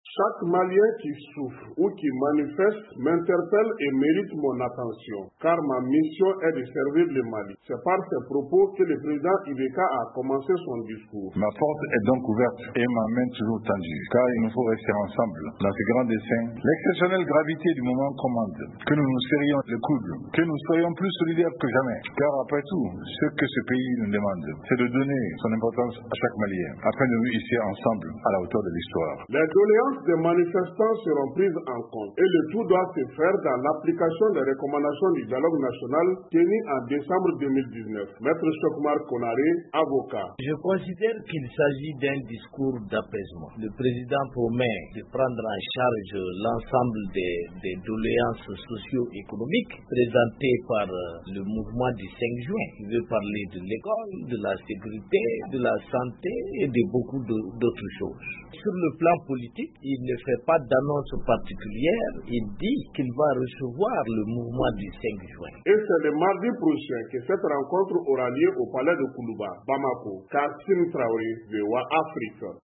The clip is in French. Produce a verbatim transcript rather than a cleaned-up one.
Chaque Malien qui souffre ou qui manifeste m'interpelle et mérite mon attention, car ma mission est de servir le Mali. C'est par ces propos que le président I B K a commencé son discours. Ma porte est donc ouverte et ma main toujours tendue, car il nous faut rester ensemble dans ce grand dessein. L'exceptionnelle gravité du moment commande que nous nous serrions le coude, que nous soyons plus solidaires que jamais, car après tout, ce que ce pays nous demande, c'est de donner son importance à chaque Malien, afin de nous hisser ensemble à la hauteur de l'histoire. Les doléances des manifestants seront prises en compte et le tout doit se faire dans l'application des recommandations du dialogue national tenu en décembre deux mille dix-neuf. Maître Chokmar Konaré, avocat. Je considère qu'il s'agit d'un discours d'apaisement. Le président promet de prendre en charge l'ensemble des, des doléances socio-économiques présentées par le mouvement du cinq juin. Il veut parler de l'école, de la sécurité, de la santé et de beaucoup d'autres choses. Sur le plan politique, il ne fait pas d'annonce particulière. Il dit qu'il va recevoir le mouvement du cinq juin. Et c'est le mardi prochain que cette rencontre aura lieu au palais de Koulouba, Bamako. Kassim Traoré, V O A Afrique.